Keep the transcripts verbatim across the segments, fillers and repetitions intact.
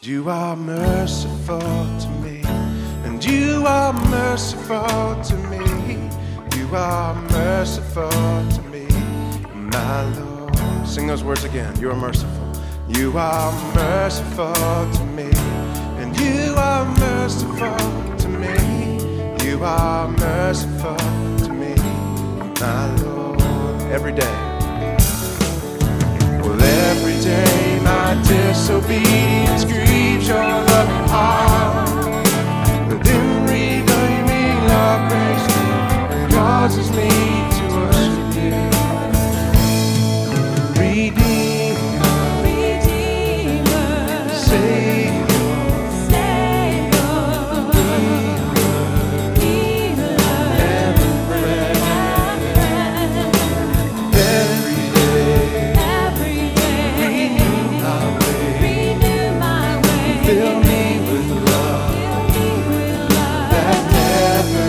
You are merciful to me, and you are merciful to me. You are merciful to me, my Lord. Sing those words again. You are merciful. You are merciful to me, and you are merciful to me. You are merciful to me, my Lord. Every day. Well, every day my disobedience grieves your loving heart. But in redeeming love, grace causes me to worship you. Redeemer, Redeemer, Savior, Savior, Healer, and friend. Every day, every day, renew my way. renew my way, Fill me with love fill me with love that never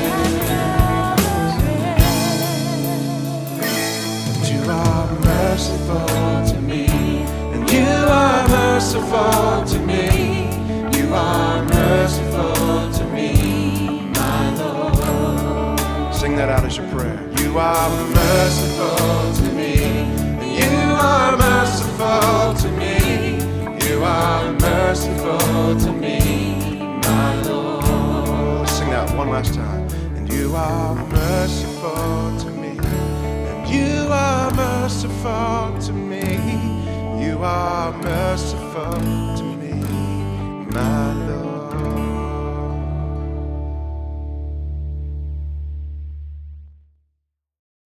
ends. You are merciful to me, and you are merciful to me. You are merciful to me, my Lord. Sing that out as your prayer. You are merciful to me, and you are merciful to me. You are merciful to me, my Lord. Sing that one last time. And you are merciful to me, and you are merciful to me. You are merciful to me, my Lord.